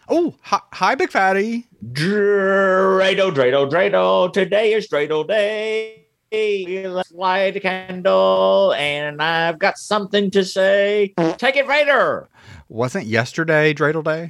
Oh, hi, Big Fatty. Dreidel. Today is Dreidel Day. Let's light a candle, and I've got something to say. Take it, Raider. Wasn't yesterday Dreidel Day?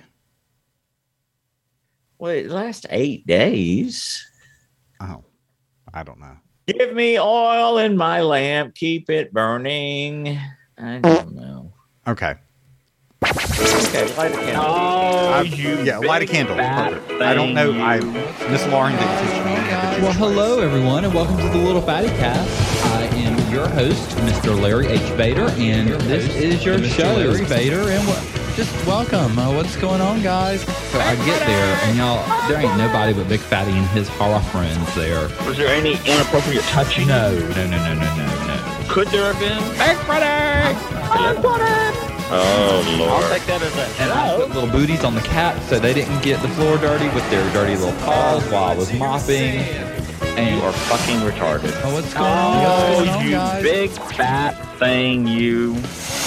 Wait, last 8 days. Oh, I don't know. Give me oil in my lamp. Keep it burning. I don't know. Okay. Okay, light a candle. Light a candle. Perfect. I don't know. Miss Lauren didn't teach me. Well, hello, everyone, and welcome to the Little Fatty Cast. I am your host, Mr. Larry H. Vader, and this is your show. Larry Vader, and just welcome. What's going on, guys? So I get there, and y'all, there ain't nobody but Big Fatty and his horror friends there. Was there any inappropriate touching? No. Could there have been? Big Fatty! Oh, Lord. I'll take that as a... And I put little booties on the cat so they didn't get the floor dirty with their dirty little paws while I was mopping. And You are fucking retarded. Oh, what's going on, guys? What's going on, you guys? big fat thing, you.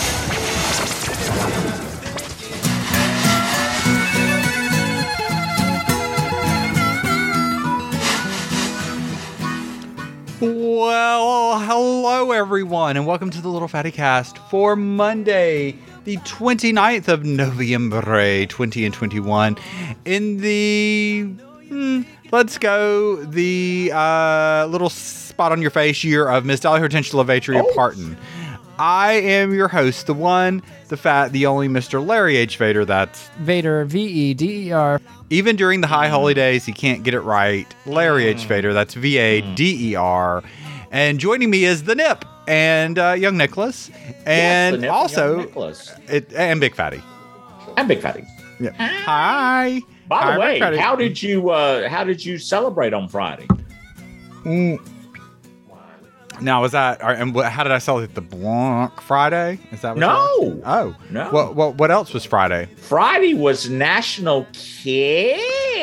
Well, hello, everyone, and welcome to the Little Fatty Cast for Monday, the 29th of November, 2021. In the... let's go, the little spot on your face year of Miss Dolly Hortensia Levatria Parton. I am your host, the one, the fat, the only Mr. Larry H. Vader. That's Vader, V-E-D-E-R. even during the high holidays, he can't get it right. Larry H. Vader, that's V-A-D-E-R. And joining me is the Nip and young Nicholas, and Yes, the Nip also and Nicholas. and Big Fatty. I'm Big Fatty. Yeah. Hi. By Hi, the way, Big Fatty. how did you celebrate on Friday? Now, was that, and how did I celebrate the Blanc Friday? Is that what you're asking? Oh. No. What else was Friday? Friday was National Cake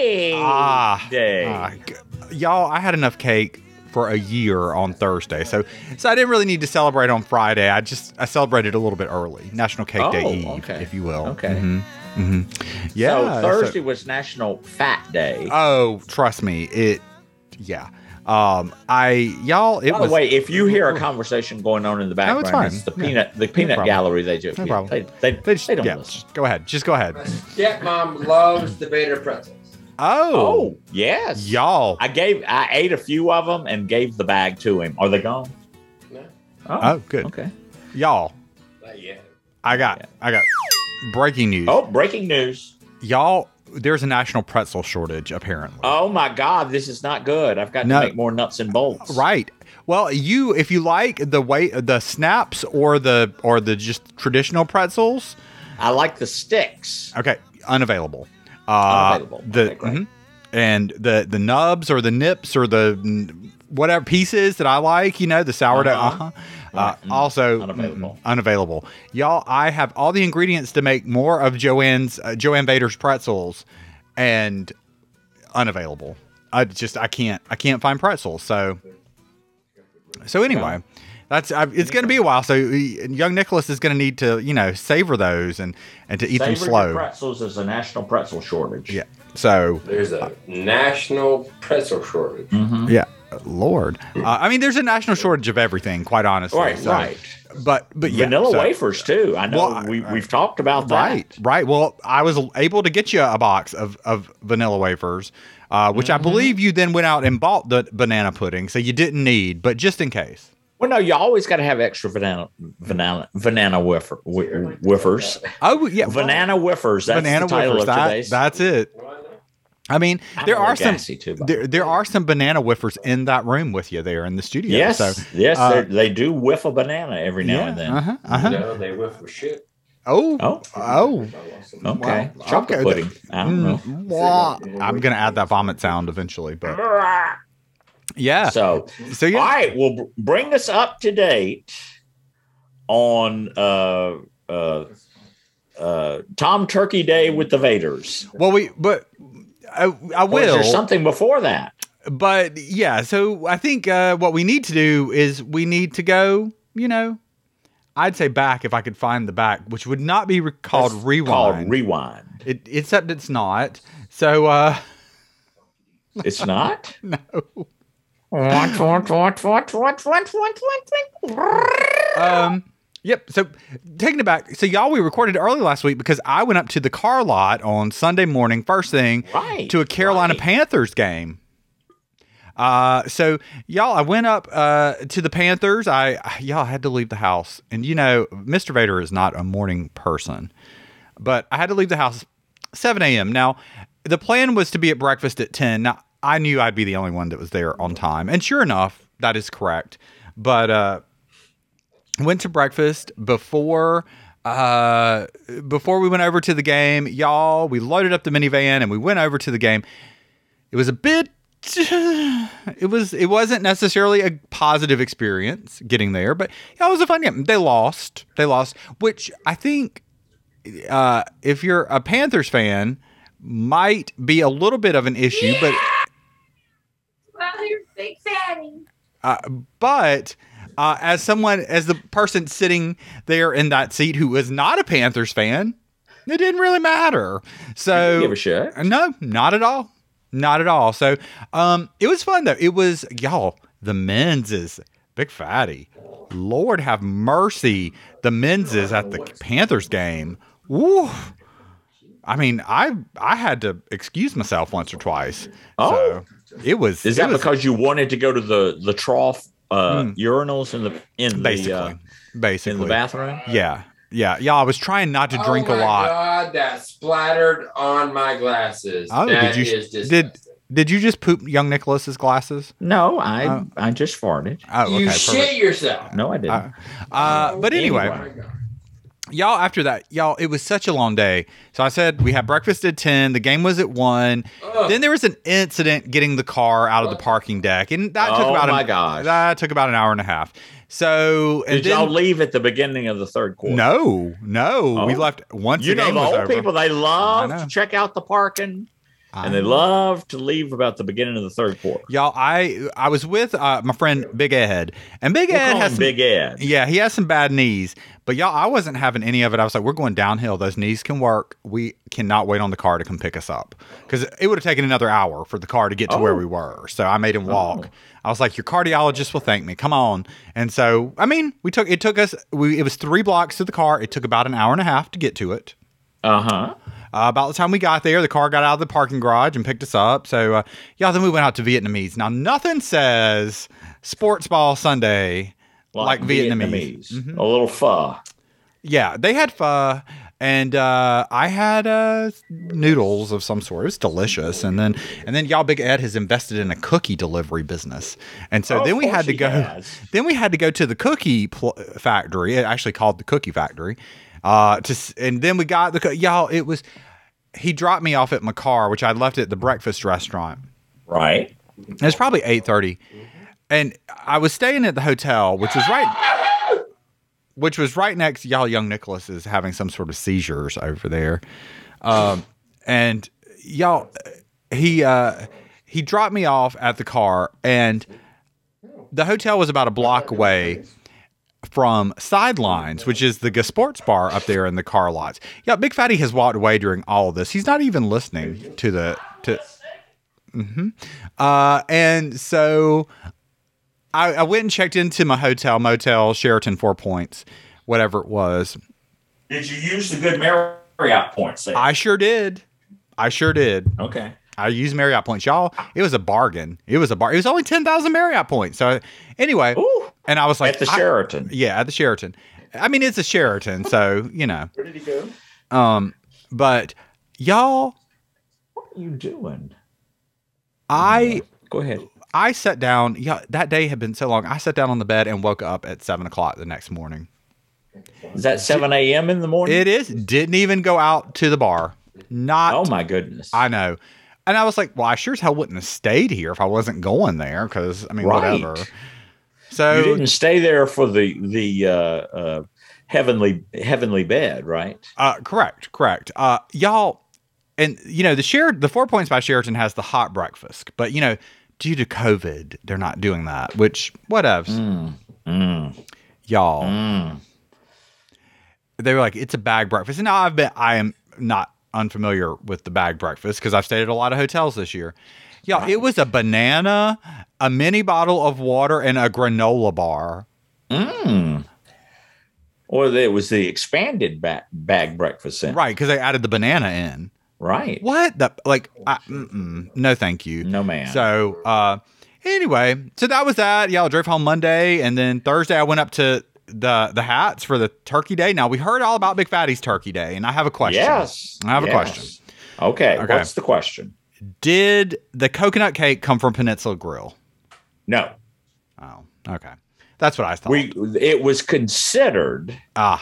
Day. Y'all, I had enough cake for a year on Thursday, so I didn't really need to celebrate on Friday. I celebrated a little bit early, National Cake Day Eve, okay. if you will. Okay. Yeah. So Thursday was National Fat Day. Oh, trust me, yeah. It By was. the way, if you hear a conversation going on in the background, it's fine. it's the Yeah. peanut problem. gallery. They just No problem. they just, don't yeah, listen. Go ahead. Just go ahead. Stepmom loves the Vader pretzels. Oh, Yes, y'all. I ate a few of them and gave the bag to him. Are they gone? No, Oh, good. Okay. Y'all, not yet. I got breaking news. Oh, breaking news. Y'all, there's a national pretzel shortage, apparently. Oh my God, this is not good. I've got to No. make more nuts and bolts. Right. Well, if you like the snaps or the just traditional pretzels, I like the sticks. okay, unavailable. Unavailable. The Okay, great. and the nubs or the nips or the whatever pieces that I like, the sourdough. Uh-huh. Right. Also Unavailable. unavailable. Y'all, I have all the ingredients to make more of Joanne Vader's pretzels, and unavailable. I can't find pretzels. So anyway, it's going to be a while. So young Nicholas is going to need to savor those and to eat them Savory slow. pretzels is a national pretzel shortage. Yeah. So There's a national pretzel shortage. Mm-hmm. yeah, Lord. I mean, there's a national shortage of everything, quite honestly. Right, So, right. But yeah, Vanilla so- wafers too. I know Well, we've talked about that. Right. Well, I was able to get you a box of vanilla wafers, which I believe you then went out and bought the banana pudding, so you didn't need, but just in case. Well, no, you always got to have extra banana wafers. Oh yeah, Banana wafers. That's banana the title wafers. of today's. That's it. I mean, I'm there a little are some gassy too, by the way. there are some banana wafers in that room with you there in the studio. Yes, So, they do whiff a banana every now and then. No, they whiff with shit. Oh. Okay, Wow. chocolate Okay. pudding. I don't know. I'm gonna add that vomit sound eventually, but yeah. So yeah. all right, well, bring us up to date on Tom Turkey Day with the Vaders. Well, I Or is there will. something before that? But yeah, so I think what we need to do is we need to go, I'd say back if I could find the back, which would not be called That's Rewind. Called Rewind. Except it's not. So, It's not? no. What? Yep. So taking it back. So y'all, we recorded early last week because I went up to the car lot on Sunday morning, first thing, Right, to a Carolina right. Panthers game. So y'all, I went up to the Panthers. Y'all had to leave the house, and Mr. Vader is not a morning person, but I had to leave the house 7 a.m. Now, the plan was to be at breakfast at 10. Now, I knew I'd be the only one that was there on time, and sure enough, that is correct. But went to breakfast before we went over to the game. Y'all, we loaded up the minivan and we went over to the game. It was a bit. It wasn't necessarily a positive experience getting there, but it was a fun game. They lost, which I think if you're a Panthers fan might be a little bit of an issue, but Well, you're a big fatty. but as the person sitting there in that seat who was not a Panthers fan, it didn't really matter. So Give a shit. no, not at all. Not at all. So it was fun, though. It was, y'all, the men's is big fatty. Lord have mercy. The men's is at the Panthers game. Woo. I mean, I had to excuse myself once or twice. Oh. So it was. Is that because you wanted to go to the trough urinals in the basically in the bathroom? Yeah. I was trying not to drink a lot. Oh my God, that splattered on my glasses. Oh, That did you is disgusting. did you just poop young Nicholas's glasses? No, I just farted. Oh, okay. You perfect. shit yourself. No, I didn't. But anyway, Oh my God. y'all, after that, it was such a long day. So I said we had breakfast at 10. The game was at 1. Ugh. Then there was an incident getting the car out of the parking deck, and that took Oh, about my gosh. That took about an hour and a half. So and Did y'all leave at the beginning of the third quarter? No, we Oh. left once You the know game the was old over. people, they love I know. to check out the parking, I and they know. love to leave about the beginning of the third quarter. Y'all, I was with my friend Big Ed, and Big We'll Ed call has him some, Big Ed. yeah, he has some bad knees. But y'all, I wasn't having any of it. I was like, we're going downhill. Those knees can work. We cannot wait on the car to come pick us up because it would have taken another hour for the car to get to where we were. So I made him walk. I was like, your cardiologist will thank me. Come on. And so, I mean, it was 3 blocks to the car. It took about an hour and a half to get to it. Uh-huh. About the time we got there, the car got out of the parking garage and picked us up. So, then we went out to Vietnamese. Now, nothing says sports ball Sunday like Vietnamese. A little pho. Yeah, they had pho, and I had noodles of some sort. It was delicious. And then y'all, Big Ed has invested in a cookie delivery business, and so then we had to go. Then we had to go to the cookie factory. It actually called the Cookie Factory. And then we got y'all. It was he dropped me off at my car, which I left at the breakfast restaurant. Right. It was probably 8:30, and I was staying at the hotel, which was right next. Y'all, young Nicholas is having some sort of seizures over there, and y'all, he dropped me off at the car, and the hotel was about a block away from Sidelines, which is the sports bar up there in the car lots. Yeah, Big Fatty has walked away during all of this. He's not even listening to and so I went and checked into my motel, Sheraton 4 Points, whatever it was. Did you use the good Marriott points there? I sure did. Okay. I used Marriott points, y'all. It was a bargain. It was only 10,000 Marriott points. So anyway, Ooh, and I was like, at the Sheraton. Yeah, at the Sheraton. I mean, it's a Sheraton, so you know. Where did he go? But y'all, What are you doing? Go ahead. I sat down. Yeah, that day had been so long. I sat down on the bed and woke up at 7:00 the next morning. Is that 7 a.m. in the morning? It is. Didn't even go out to the bar. Not. Oh my goodness. I know. And I was like, well, I sure as hell wouldn't have stayed here if I wasn't going there because, I mean, Right. whatever. So you didn't stay there for the heavenly bed, right? Correct. Y'all, and you know, the 4 Points by Sheraton has the hot breakfast, but you know, due to COVID, they're not doing that, which whatevs. Y'all. They were like, it's a bag breakfast. And now I am not unfamiliar with the bag breakfast because I've stayed at a lot of hotels this year. Yeah, it was a banana, a mini bottle of water, and a granola bar. Or it was the expanded bag breakfast then. Right, because they added the banana in. Right. What? No, thank you. No, man. So, anyway, so that was that. Yeah, I drove home Monday, and then Thursday I went up to the Hats for the Turkey Day. Now, we heard all about Big Fatty's Turkey Day, and I have a question. Yes. I have a question. Okay. What's the question? Did the coconut cake come from Peninsula Grill? No. Oh, okay. That's what I thought. It was considered.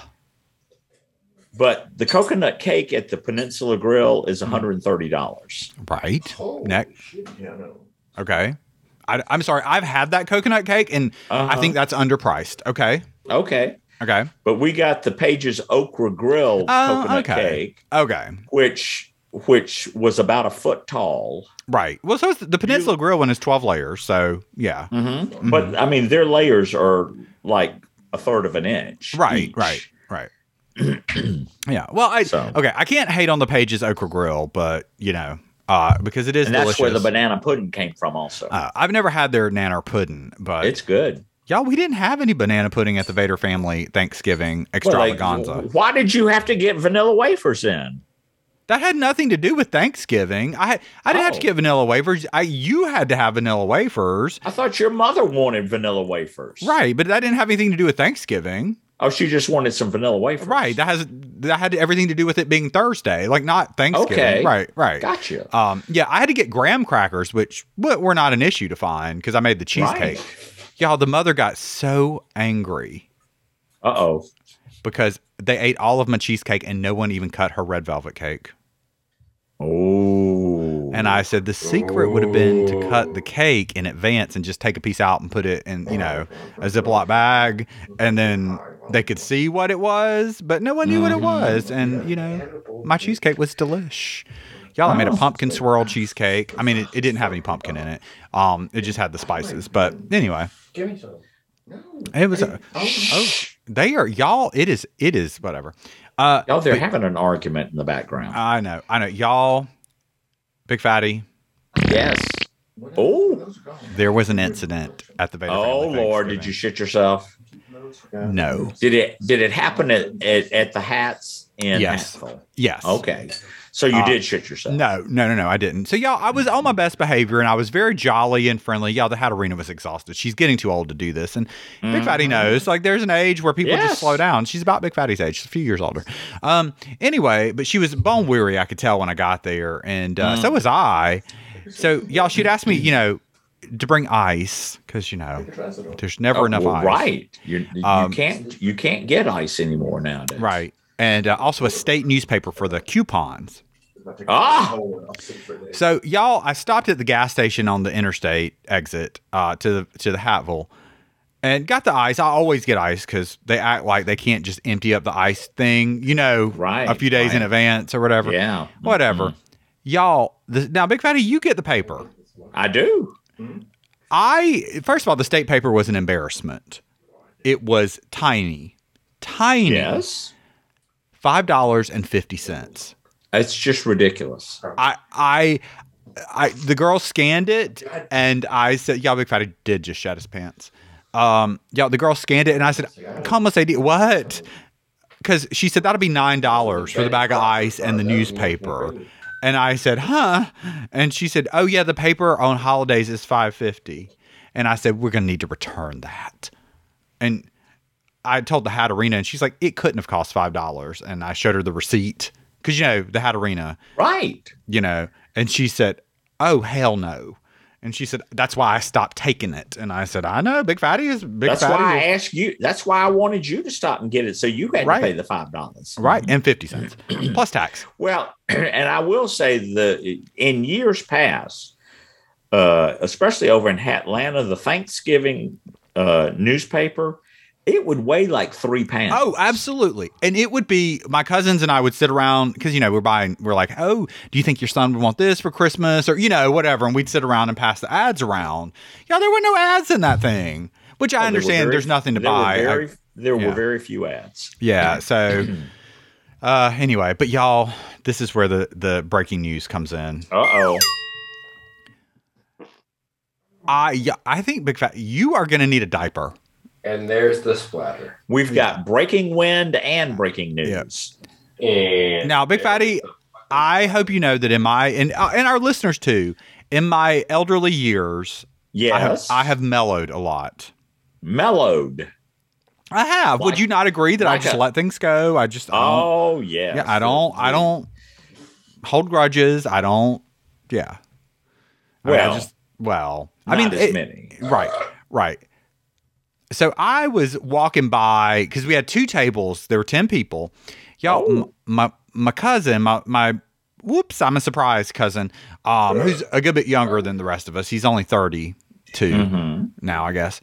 But the coconut cake at the Peninsula Grill is $130. Right. Holy shit, Okay. I'm sorry. I've had that coconut cake, and I think that's underpriced. Okay. Okay. Okay. But we got the Page's Okra Grill coconut cake. Okay. Which was about a foot tall. Right. Well, so the Peninsula Grill one is 12 layers. So, yeah. Mm-hmm. But, I mean, their layers are like a third of an inch. Right, each. right. Yeah. Well, I can't hate on the Page's Okra Grill, but, because it is and that's delicious. where the banana pudding came from also. I've never had their nanner pudding, but it's good. Y'all, we didn't have any banana pudding at the Vader family Thanksgiving extravaganza. Why did you have to get vanilla wafers in? That had nothing to do with Thanksgiving. I didn't have to get vanilla wafers. You had to have vanilla wafers. I thought your mother wanted vanilla wafers. Right, but that didn't have anything to do with Thanksgiving. Oh, she just wanted some vanilla wafers. Right. That had everything to do with it being Thursday, like not Thanksgiving. Okay. Right. Gotcha. Yeah, I had to get graham crackers, which were not an issue to find because I made the cheesecake. Right. Y'all, the mother got so angry. Uh-oh. Because they ate all of my cheesecake and no one even cut her red velvet cake. Oh. And I said the secret would have been to cut the cake in advance and just take a piece out and put it in, a Ziploc bag. And then they could see what it was, but no one knew what it was. And, my cheesecake was delish. Y'all, I made a pumpkin swirl cheesecake. I mean, it didn't have any pumpkin in it. It just had the spices. But anyway. Give me some. No. It was they are y'all. It is whatever. Y'all, they're having an argument in the background. I know. Y'all, Big Fatty. Yes. Oh, there was an incident at the Vader family. Oh Lord, did you shit yourself? No. Did it happen at the Hats in Hatfield? Yes. Okay. So you did shit yourself? No, I didn't. So, y'all, I was on my best behavior, and I was very jolly and friendly. Y'all, the Hatterina was exhausted. She's getting too old to do this. And Big Fatty knows, like, there's an age where people just slow down. She's about Big Fatty's age. She's a few years older. Anyway, but she was bone weary, I could tell when I got there. And so was I. So, y'all, she'd asked me, to bring ice because, there's never enough ice. Right. You can't get ice anymore nowadays. Right. And also a state newspaper for the coupons. So, y'all, I stopped at the gas station on the interstate exit to the Hatfield and got the ice. I always get ice because they act like they can't just empty up the ice thing, a few days in advance or whatever. Yeah. Whatever. Y'all, now, Big Fatty, you get the paper. I do. First of all, the state paper was an embarrassment. It was tiny. Yes. $5.50. It's just ridiculous. The girl scanned it, and I said, "Yeah, Big Fatty did just shat his pants." The girl scanned it, and I said, "Come, let's say what?" Because she said that'll be $9 for the bag of ice and the newspaper, and I said, "Huh?" And she said, "Oh yeah, the paper on holidays is $5.50," and I said, "We're gonna need to return that," and I told the Hatterina, and she's like, "It couldn't have cost $5," and I showed her the receipt. Because, the Hatterina. Right. And she said, "Oh, hell no." And she said, "That's why I stopped taking it." And I said, "I know, Big Fatty is Big Fatty." That's why I asked you. That's why I wanted you to stop and get it. So you had to pay the $5. Right. And 50 cents plus tax. Well, and I will say in years past, especially over in Atlanta, the Thanksgiving newspaper, it would weigh like 3 pounds. Oh, absolutely. And it would be, my cousins and I would sit around because, we're like, "Oh, do you think your son would want this for Christmas?" Or, whatever. And we'd sit around and pass the ads around. Yeah, there were no ads in that thing, which I understand there's nothing to buy. There were very few ads. Yeah. So Anyway, but y'all, this is where the breaking news comes in. Uh-oh. I think Big Fat, you are going to need a diaper. And there's the splatter. We've got breaking wind and breaking news. And Now, Big Fatty, I hope you know that in my and our listeners too, in my elderly years, Yes. I have mellowed a lot. Mellowed. I have. Would Like- you not agree that I like just a- let things go? I just Oh, yes. yeah, I don't hold grudges. I don't. Yeah. Well, I mean, not as many. right. So I was walking by because we had 2 tables. There were 10 people. Y'all, my cousin, my whoops, I'm a surprise cousin, who's a good bit younger than the rest of us. He's only 32 now, I guess.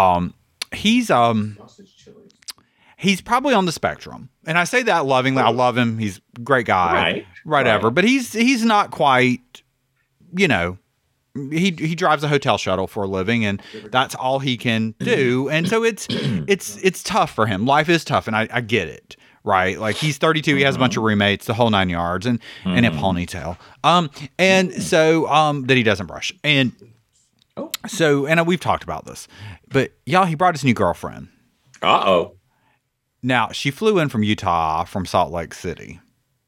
He's probably on the spectrum, and I say that lovingly. I love him. He's a great guy, whatever. Right. But he's not quite, you know. He drives a hotel shuttle for a living, and that's all he can do. And so it's tough for him. Life is tough, and I get it. Right, like he's 32, he has a bunch of roommates, the whole 9 yards, and a ponytail. And so that he doesn't brush, and so we've talked about this, but y'all, he brought his new girlfriend. Uh-oh. Now she flew in from Utah, from Salt Lake City.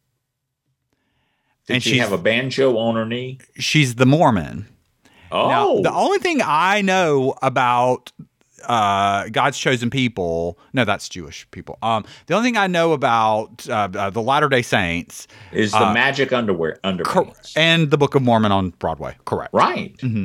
Did she have a banjo on her knee? She's the Mormon. Oh. Now, the only thing I know about God's chosen people, no, that's Jewish people. The only thing I know about the Latter-day Saints is the magic underpants. and the Book of Mormon on Broadway. Correct. Right. Mm-hmm.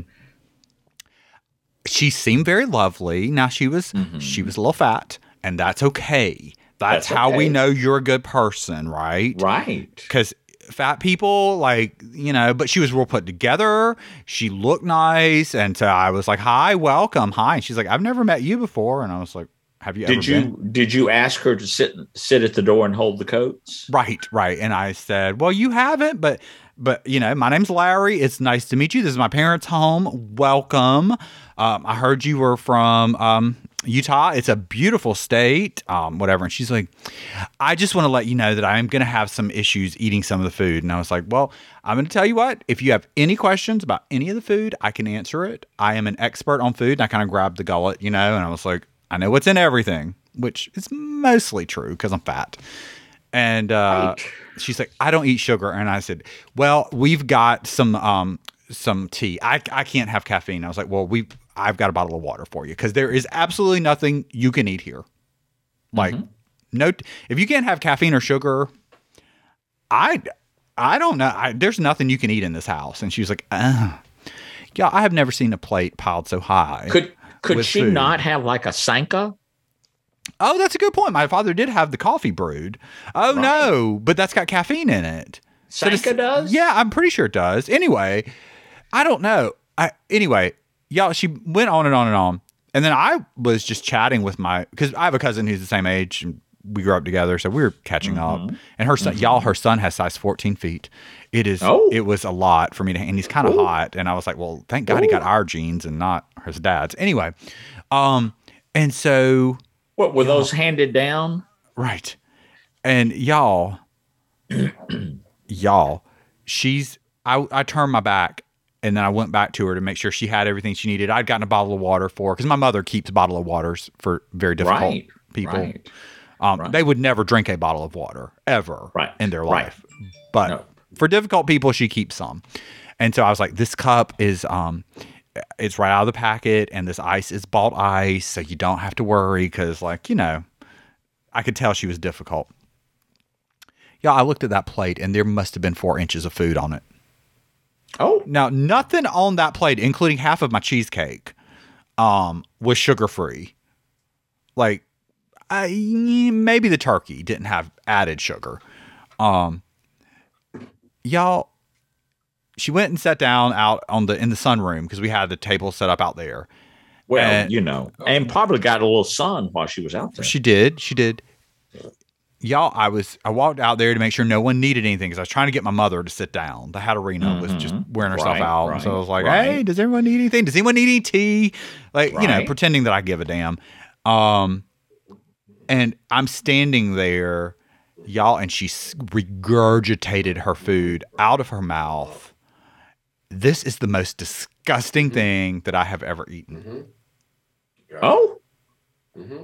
She seemed very lovely. Now she was a little fat, and that's okay. That's how we know you're a good person, right? Right. Because fat people, like, you know, but she was real put together. She looked nice. And so I was like, hi, welcome. Hi. And she's like, I've never met you before. And I was like, have you ever been? Did you ask her to sit at the door and hold the coats? Right. And I said, well, you haven't, but you know, my name's Larry. It's nice to meet you. This is my parents' home. Welcome. I heard you were from Utah. It's a beautiful state, whatever. And she's like, I just want to let you know that I'm going to have some issues eating some of the food. And I was like, well, I'm going to tell you what, if you have any questions about any of the food, I can answer it. I am an expert on food. And I kind of grabbed the gullet, you know, and I was like, I know what's in everything, which is mostly true because I'm fat. And she's like, I don't eat sugar. And I said, well, we've got some tea. I can't have caffeine. I was like, well, I've got a bottle of water for you because there is absolutely nothing you can eat here. Like, no, if you can't have caffeine or sugar, I don't know. There's nothing you can eat in this house. And she was like, yeah, I have never seen a plate piled so high. Could she food. not have like a Sanka? Oh, that's a good point. My father did have the coffee brewed. Oh, Right. no, but that's got caffeine in it. Sanka does? Yeah, I'm pretty sure it does. Anyway, I don't know. Anyway, y'all, she went on and on and on. And then I was just chatting with because I have a cousin who's the same age and we grew up together. So we were catching up. And her son, her son has size 14 feet. It was a lot for me to, and he's kind of hot. And I was like, well, thank God he got our genes and not his dad's. Anyway. And so. What were those handed down? Right. And y'all, I turned my back and then I went back to her to make sure she had everything she needed. I'd gotten a bottle of water for her because my mother keeps a bottle of waters for very difficult people. Right. They would never drink a bottle of water ever in their life. But for difficult people, she keeps some. And so I was like, this cup is, it's right out of the packet and this ice is bought ice. So you don't have to worry. Cause like, you know, I could tell she was difficult. Yeah. I looked at that plate and there must've been 4 inches of food on it. Oh, now nothing on that plate, including half of my cheesecake, was sugar-free. Like, maybe the turkey didn't have added sugar. Y'all, she went and sat down out in the sunroom because we had the table set up out there. Well, you know, and probably got a little sun while she was out there. She did. Y'all, I walked out there to make sure no one needed anything because I was trying to get my mother to sit down. The Hatterina was just wearing herself out. And so I was like, hey, does everyone need anything? Does anyone need any tea? Like, you know, pretending that I give a damn. And I'm standing there Y'all, and she regurgitated her food out of her mouth. This is the most disgusting thing that I have ever eaten. Mm-hmm. Oh, Mm-hmm.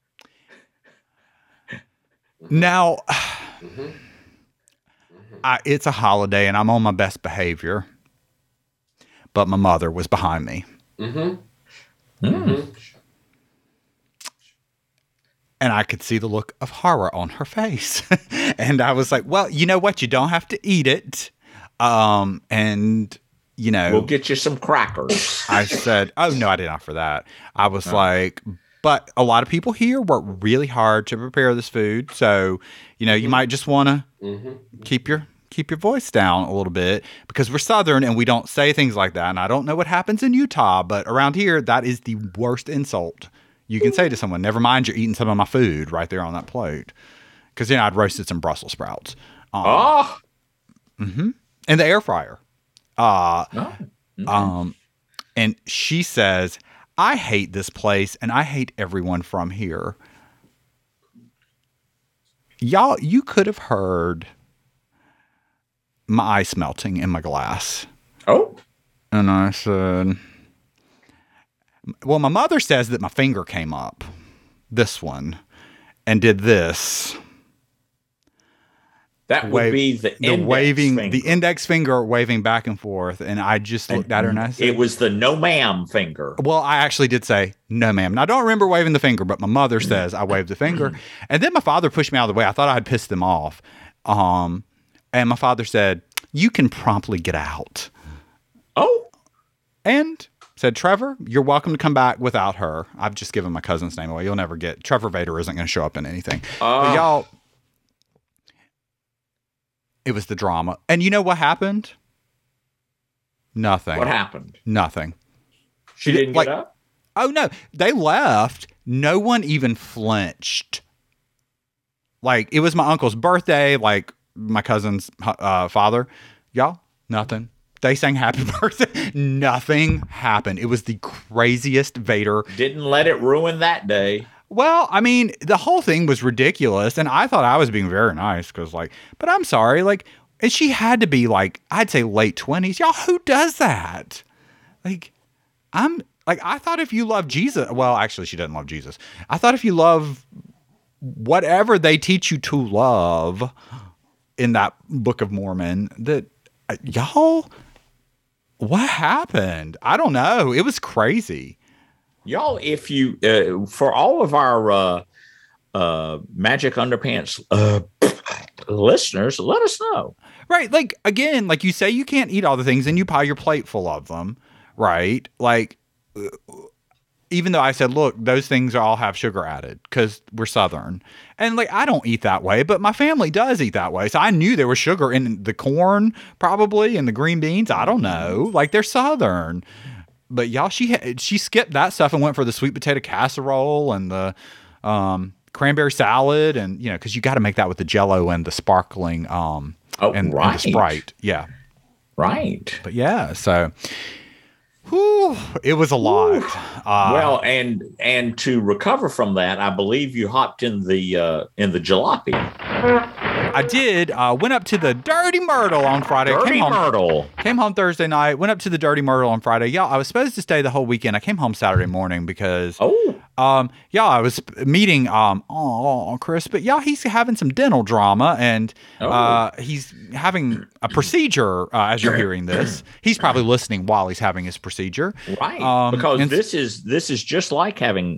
Now, Mm-hmm. it's a holiday and I'm on my best behavior, but my mother was behind me. Mm-hmm. Mm-hmm. And I could see the look of horror on her face. And I was like, well, you know what? You don't have to eat it. And, you know. we'll get you some crackers. I said, oh, no, I didn't offer that. I was like, but a lot of people here work really hard to prepare this food. So, you know, you might just want to keep your voice down a little bit because we're Southern and we don't say things like that. And I don't know what happens in Utah, but around here, that is the worst insult you can say to someone. Never mind, you're eating some of my food right there on that plate. Because then I'd roasted some Brussels sprouts. In the air fryer. And she says, I hate this place and I hate everyone from here. Y'all, you could have heard my ice melting in my glass. Oh, And I said, well, my mother says that my finger came up, this one, and did this. that would be the index finger waving back and forth. And I just looked at her and I said, it was the no ma'am finger. well, I actually did say, no, ma'am. Now, I don't remember waving the finger, but my mother says I waved the finger. And then my father pushed me out of the way. I thought I had pissed them off. And my father said, you can promptly get out. Oh, And said, Trevor, you're welcome to come back without her. I've just given my cousin's name away. You'll never get, Trevor Vader isn't going to show up in anything. But y'all, it was the drama. And you know what happened? Nothing. what happened? Nothing. She didn't like- get up? Oh, no. They left. No one even flinched. Like, it was my uncle's birthday, like my cousin's father. Y'all, nothing. They sang happy birthday. Nothing happened. It was the craziest Vader. Didn't let it ruin that day. Well, I mean, the whole thing was ridiculous. And I thought I was being very nice because, like, but I'm sorry. Like, and she had to be, like, I'd say late 20s. Y'all, who does that? Like, I thought if you love Jesus, well, actually, she doesn't love Jesus. I thought if you love whatever they teach you to love in that Book of Mormon, that y'all, what happened? I don't know. It was crazy. Y'all, if you, for all of our Magic Underpants listeners, let us know. Right. Like, again, like you say, you can't eat all the things and you pile your plate full of them. Right. Like, even though I said, look, those things all have sugar added because we're Southern. And like, I don't eat that way, but my family does eat that way. So I knew there was sugar in the corn probably and the green beans. I don't know. Like, they're Southern. But y'all, she skipped that stuff and went for the sweet potato casserole and the cranberry salad. And, you know, because you got to make that with the Jell-O and the sparkling and the Sprite. Yeah. Right. But yeah, so... whew, it was a lot. Well, and to recover from that, I believe you hopped in the jalopy. I did. Went up to the Dirty Myrtle on Friday. Myrtle. Came home Thursday night. Went up to the Dirty Myrtle on Friday. Y'all, I was supposed to stay the whole weekend. I came home Saturday morning because y'all, I was meeting Chris, but y'all, he's having some dental drama and he's having a procedure as you're hearing this. He's probably listening while he's having his procedure. Right. Because this is just like having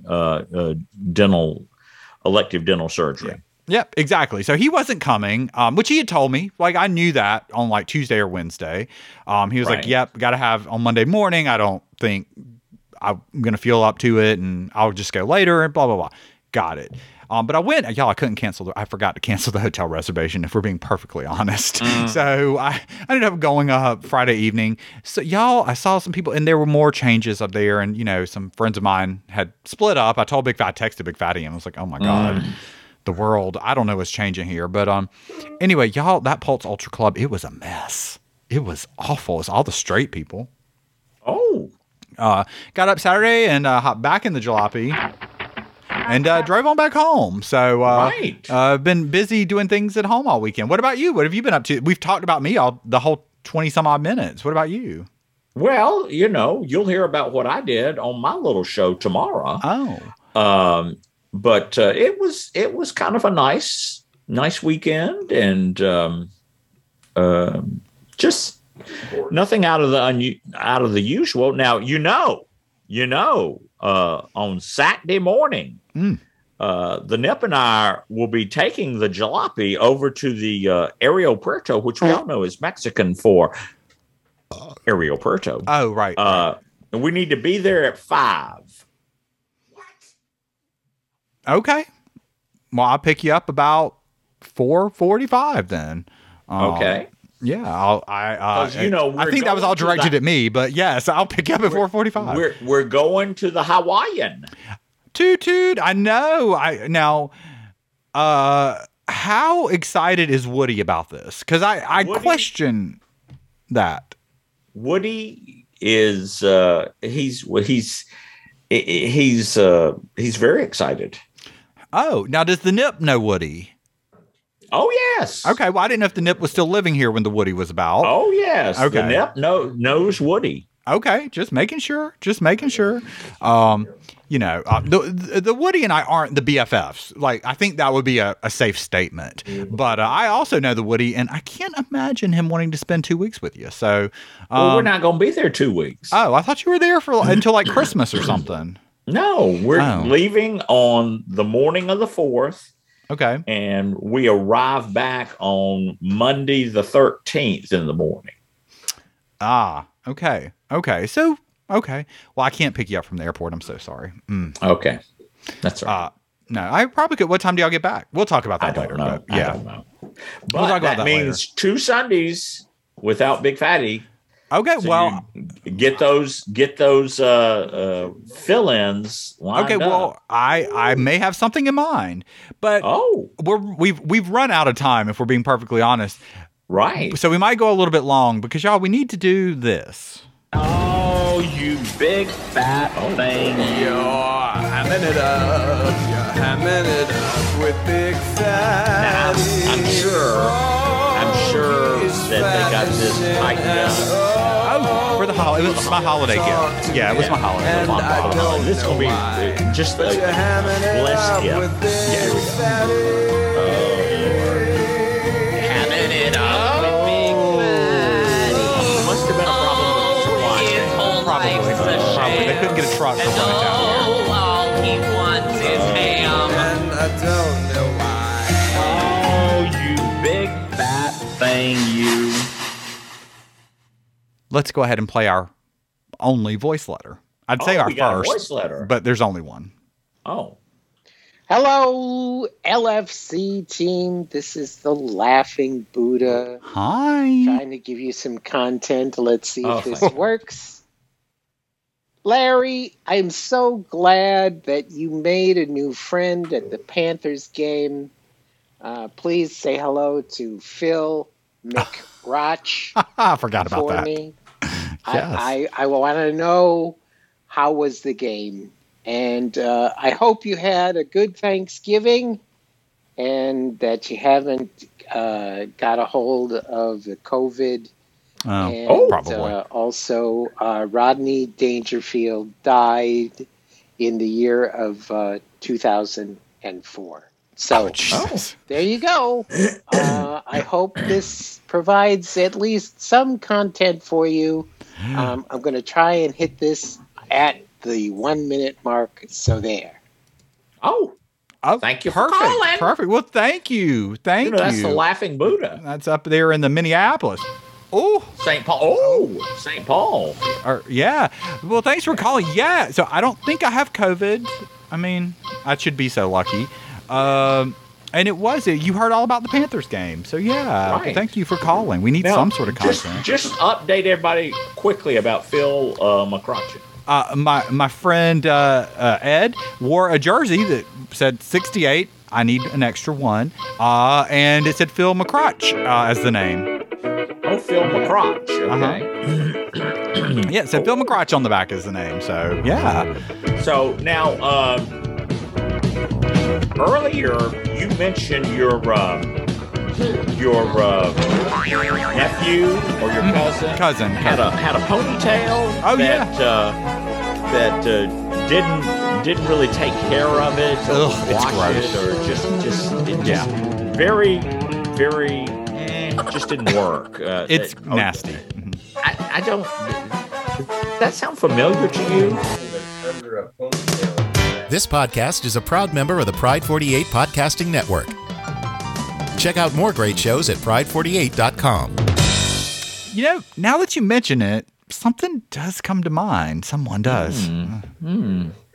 elective dental surgery. Yeah. Yep, exactly. So he wasn't coming, which he had told me. Like, I knew that on like Tuesday or Wednesday. He was like, yep, got to have on Monday morning. I don't think I'm going to feel up to it and I'll just go later and blah, blah, blah. Got it. But I went, y'all, I couldn't cancel. I forgot to cancel the hotel reservation, if we're being perfectly honest. So I ended up going up Friday evening. So y'all, I saw some people and there were more changes up there. And, you know, some friends of mine had split up. I told Big Fat, texted Big Fatty and I was like, oh my God. The world, I don't know what's changing here. But anyway, y'all, that Pulse Ultra Club, it was a mess. It was awful. It's all the straight people. Oh. Got up Saturday and hopped back in the jalopy. and drove on back home. So Right. been busy doing things at home all weekend. What about you? What have you been up to? We've talked about me the whole 20 some odd minutes. What about you? Well, you'll hear about what I did on my little show tomorrow. Oh, But it was kind of a nice weekend, and just nothing out of the usual. Now on Saturday morning, the Nip and I will be taking the jalopy over to the Ario Puerto, which we all know is Mexican for Ario Puerto. oh, right. And we need to be there at 5. Okay. Well, I'll pick you up about 4:45 then. Okay. Yeah, I think that was all directed at me, but yes, I'll pick you up at 4:45. We're going to the Hawaiian. Toot. I know. How excited is Woody about this? Because I question that. Woody is he's very excited. Oh, now does the Nip know Woody? Oh yes. Okay, well I didn't know if the Nip was still living here when the Woody was about. Oh yes. Okay. The Nip knows Woody. Okay, just making sure. The Woody and I aren't the BFFs. Like, I think that would be a safe statement. But I also know the Woody, and I can't imagine him wanting to spend 2 weeks with you. So, we're not going to be there 2 weeks. Oh, I thought you were there until like Christmas or something. No, we're leaving on the morning of the 4th. Okay. And we arrive back on Monday the 13th in the morning. Ah, okay. So, okay. Well, I can't pick you up from the airport. I'm so sorry. Okay. That's right. No, I probably could. What time do y'all get back? We'll talk about that later. Know. But, yeah. I don't know. But We'll talk about that means later. 2 Sundays without Big Fatty. Okay, So well, you get those fill-ins lined okay, well, up. I may have something in mind, but we've run out of time if we're being perfectly honest. Right. So we might go a little bit long because y'all, we need to do this. Oh, you big fat thing. You're hamming it up with Big Fatty. I'm sure that they got this tightened up. Oh, for the holiday. It was my holiday gift. Yeah, it was my holiday gift. This is going to be just a blessed gift. Yeah, here we go. Hamming it up with Big Fatty. Must have been a problem with the supply chain. Probably. They couldn't get a truck to run it down here. All he wants is ham. And I don't know why. Oh, you big fat thing, you. Let's go ahead and play our only voice letter. I'd say our we got a first, voice letter. but there's only one. Oh. Hello, LFC team. This is the Laughing Buddha. Hi. Trying to give you some content. Let's see if this thank you. works. Larry, I'm so glad that you made a new friend at the Panthers game. Please say hello to Phil McRotch I forgot about for that. me. Yes. I want to know how was the game. And I hope you had a good Thanksgiving and that you haven't got a hold of the COVID. And probably. Also, Rodney Dangerfield died in the year of 2004. So Jesus. there you go. I hope this provides at least some content for you. I'm going to try and hit this at the 1 minute mark. So there. Oh, thank you for perfect. calling. Perfect. Well, thank you. Thank you. That's the Laughing Buddha. That's up there in the Minneapolis. Oh, St. Paul. Oh, St. Paul. Yeah. Well, thanks for calling. Yeah. So I don't think I have COVID. I mean, I should be so lucky. And it was you heard all about the Panthers game. So yeah, Right. thank you for calling. We need Now, some sort of content. Just update everybody quickly about Phil McCrotchin. My friend Ed wore a jersey that said 68. I need an extra one. And it said Phil McCrotch as the name. Oh, Phil McCrotch. Okay. Yeah, it said Phil McCrotch on the back as the name. So yeah. So now, Earlier, you mentioned your nephew or your cousin had a ponytail. Oh, that didn't really take care of it, or Ugh, it's wash gross. it, or just very, very just didn't work. It's nasty. Mhm. I don't. Does that sound familiar to you? Under a ponytail. This podcast is a proud member of the Pride 48 Podcasting Network. Check out more great shows at pride48.com. You know, now that you mention it, something does come to mind. Someone does.